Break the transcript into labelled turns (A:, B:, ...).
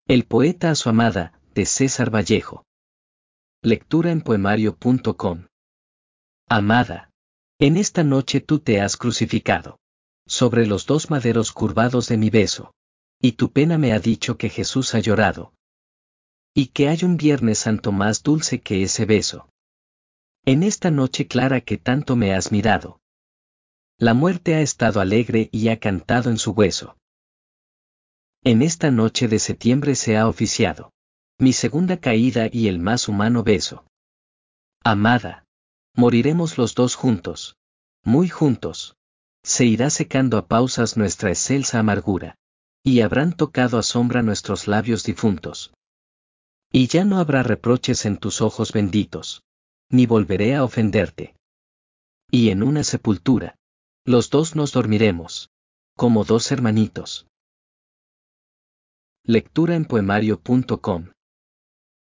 A: El poeta a su amada, de César Vallejo. Lectura en poemario.com. Amada. En esta noche tú te has crucificado. Sobre los dos maderos curvados de mi beso. Y tu pena me ha dicho que Jesús ha llorado. Y que hay un Viernes Santo más dulce que ese beso. En esta noche clara que tanto me has mirado. La muerte ha estado alegre y ha cantado en su hueso. En esta noche de septiembre se ha oficiado mi segunda caída y el más humano beso. Amada. Moriremos los dos juntos. Muy juntos. Se irá secando a pausas nuestra excelsa amargura. Y habrán tocado a sombra nuestros labios difuntos. Y ya no habrá reproches en tus ojos benditos. Ni volveré a ofenderte. Y en una sepultura. Los dos nos dormiremos. Como dos hermanitos. Lectura en poemario.com